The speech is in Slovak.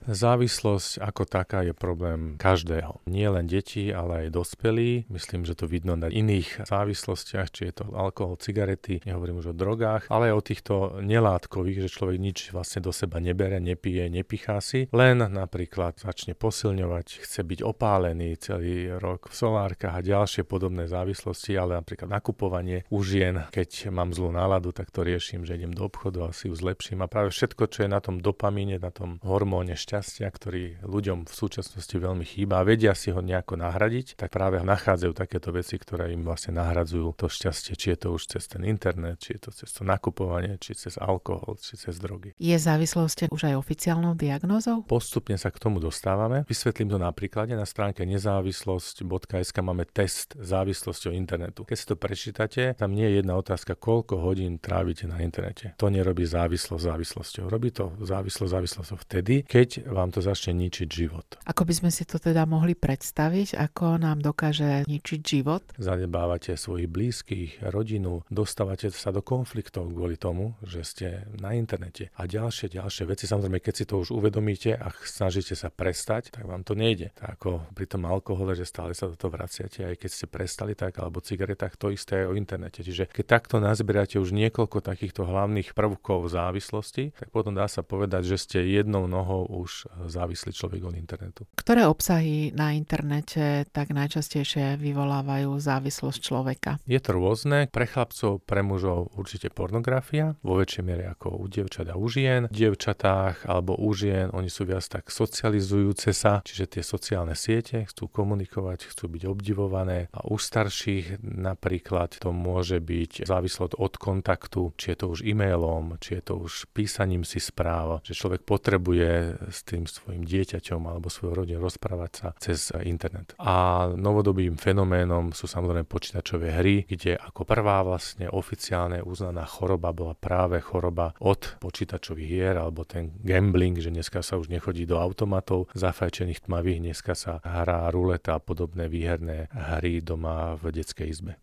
Závislosť ako taká je problém každého. Nie len detí, ale aj dospelí. Myslím, že to vidno na iných závislostiach, či je to alkohol, cigarety, nehovorím už o drogách, ale aj o týchto nelátkových, že človek nič vlastne do seba nebere, nepije, nepichá si, len napríklad začne posilňovať, chce byť opálený celý rok v solárkach a ďalšie podobné závislosti, ale napríklad nakupovanie u žien, keď mám zlú náladu, tak to riešim, že idem do obchodu a si ju zlepším a práve všetko, čo je na tom dopamíne, na tom hormóne šťastia, ktorý ľuďom v súčasnosti veľmi chýba a vedia si ho nejako nahradiť, tak práve nachádzajú takéto veci, ktoré im vlastne nahradzujú to šťastie, či je to už cez ten internet, či je to cez to nakupovanie, či cez alkohol, či cez drogy. Je závislosť už aj oficiálnou diagnózou? Postupne sa k tomu dostávame. Vysvetlím to na príklade. Na stránke nezávislosť.sk máme test závislosti od internetu. Keď si to prečítate, tam nie je jedna otázka, koľko hodín trávite na internete. To nerobí závislosť závislosťou. Robí to závislosť vtedy, keď vám to začne ničiť život. Ako by sme si to teda mohli predstaviť, ako nám dokáže ničiť život? Zanedbávate svojich blízkych, rodinu, dostávate sa do konfliktov kvôli tomu, že ste na internete. A ďalšie veci, samozrejme, keď si to už uvedomíte a snažíte sa prestať, tak vám to nejde. Tak ako pri tom alkohole, že stále sa do toho vraciate, aj keď ste prestali tak, alebo cigaretách, to isté aj o internete. Čiže keď takto nazbierate už niekoľko takýchto hlavných prvkov závislosti, tak potom dá sa povedať, že ste jednou nohou už závislý človek od internetu. Ktoré obsahy na internete tak najčastejšie vyvolávajú závislosť človeka? Je to rôzne. Pre chlapcov, pre mužov určite pornografia, vo väčšej miere ako u dievčat a u žien. V dievčatách alebo u žien oni sú viac tak socializujúce sa, čiže tie sociálne siete chcú komunikovať, chcú byť obdivované. A u starších napríklad to môže byť závislosť od kontaktu, či je to už e-mailom, či je to už písaním si správ, že človek potrebuje s tým svojim dieťaťom alebo svojou rodinou rozprávať sa cez internet. A novodobým fenoménom sú samozrejme počítačové hry, kde ako prvá vlastne oficiálne uznaná choroba bola práve choroba od počítačových hier alebo ten gambling, že dneska sa už nechodí do automatov zafajčených tmavých, dneska sa hrá ruleta a podobné výherné hry doma v detskej izbe.